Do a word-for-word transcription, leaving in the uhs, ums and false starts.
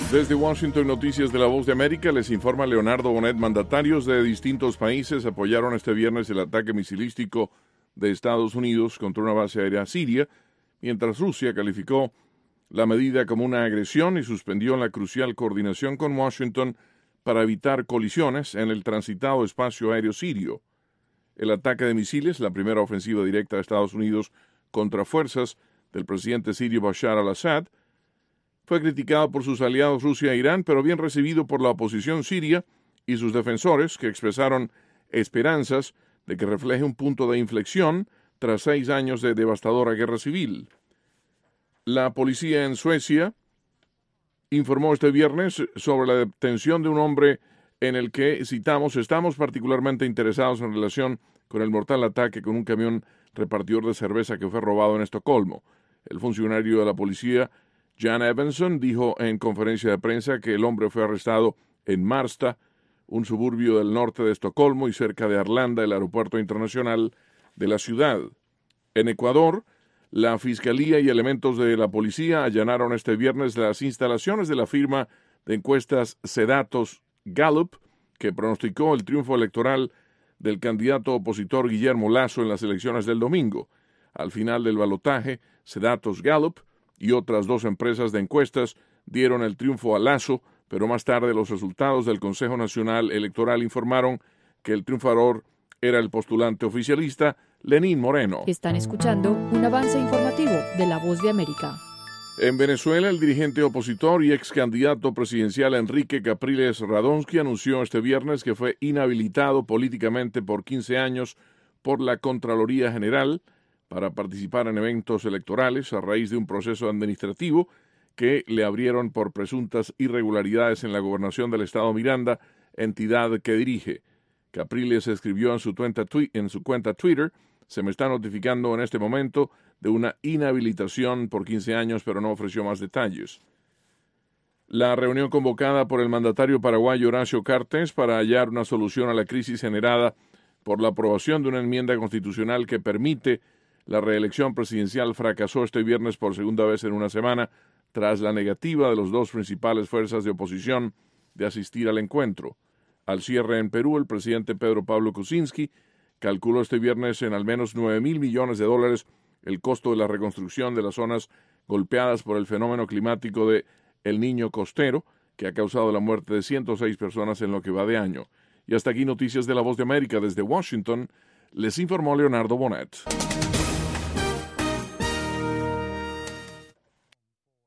Desde Washington, Noticias de la Voz de América, les informa Leonardo Bonet. Mandatarios de distintos países apoyaron este viernes el ataque misilístico de Estados Unidos contra una base aérea siria, mientras Rusia calificó la medida como una agresión y suspendió la crucial coordinación con Washington para evitar colisiones en el transitado espacio aéreo sirio. El ataque de misiles, la primera ofensiva directa de Estados Unidos contra fuerzas del presidente sirio Bashar al-Assad, fue criticado por sus aliados Rusia e Irán, pero bien recibido por la oposición siria y sus defensores, que expresaron esperanzas de que refleje un punto de inflexión tras seis años de devastadora guerra civil. La policía en Suecia informó este viernes sobre la detención de un hombre en el que, citamos, estamos particularmente interesados en relación con el mortal ataque con un camión repartidor de cerveza que fue robado en Estocolmo. El funcionario de la policía, Jan Evanson, dijo en conferencia de prensa que el hombre fue arrestado en Marsta, un suburbio del norte de Estocolmo y cerca de Arlanda, el aeropuerto internacional de la ciudad. En Ecuador, la Fiscalía y elementos de la policía allanaron este viernes las instalaciones de la firma de encuestas Cedatos Gallup, que pronosticó el triunfo electoral del candidato opositor Guillermo Lasso en las elecciones del domingo. Al final del balotaje, Cedatos Gallup y otras dos empresas de encuestas dieron el triunfo a Lasso, pero más tarde los resultados del Consejo Nacional Electoral informaron que el triunfador era el postulante oficialista Lenín Moreno. Están escuchando un avance informativo de La Voz de América. En Venezuela, el dirigente opositor y ex candidato presidencial Enrique Capriles Radonsky anunció este viernes que fue inhabilitado políticamente por quince años por la Contraloría General para participar en eventos electorales a raíz de un proceso administrativo que le abrieron por presuntas irregularidades en la gobernación del estado Miranda, entidad que dirige. Capriles escribió en su, twi- en su cuenta Twitter: se me está notificando en este momento de una inhabilitación por quince años, pero no ofreció más detalles. La reunión convocada por el mandatario paraguayo Horacio Cartes para hallar una solución a la crisis generada por la aprobación de una enmienda constitucional que permite la reelección presidencial fracasó este viernes por segunda vez en una semana, tras la negativa de las dos principales fuerzas de oposición de asistir al encuentro. Al cierre en Perú, el presidente Pedro Pablo Kuczynski calculó este viernes en al menos nueve mil millones de dólares el costo de la reconstrucción de las zonas golpeadas por el fenómeno climático de El Niño Costero, que ha causado la muerte de ciento seis personas en lo que va de año. Y hasta aquí Noticias de la Voz de América. Desde Washington, les informó Leonardo Bonet.